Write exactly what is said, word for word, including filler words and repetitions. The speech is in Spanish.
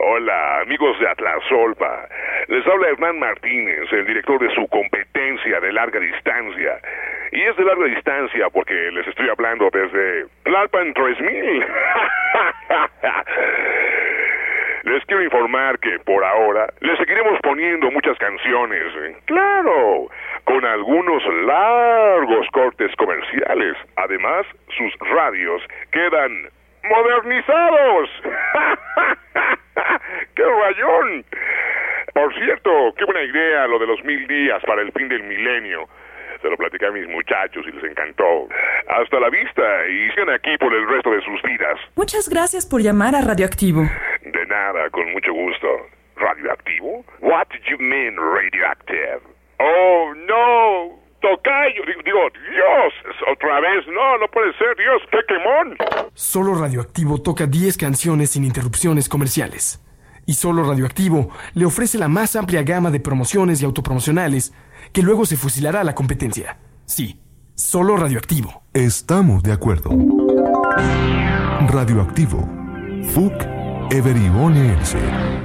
Hola, amigos de Atlasolpa. Les habla Hernán Martínez, el director de su competencia de larga distancia. Y es de larga distancia porque les estoy hablando desde Tlalpan tres mil. Les quiero informar que por ahora les seguiremos poniendo muchas canciones. Claro, con algunos largos cortes comerciales. Además, sus radios quedan modernizados. ¡Qué rayón! Por cierto, qué buena idea lo de los mil días para el fin del milenio. Se lo platicé a mis muchachos y les encantó. Hasta la vista y sigan aquí por el resto de sus vidas. Muchas gracias por llamar a Radioactivo. De nada, con mucho gusto. ¿Radioactivo? What do you mean, radioactive? Oh, no. Tocayo. Digo, digo, Dios. Otra vez. No, no puede ser. Dios, qué quemón. Solo Radioactivo toca diez canciones sin interrupciones comerciales. Y solo Radioactivo le ofrece la más amplia gama de promociones y autopromocionales que luego se fusilará a la competencia. Sí, solo Radioactivo. Estamos de acuerdo. Radioactivo. F U C Everyone Else.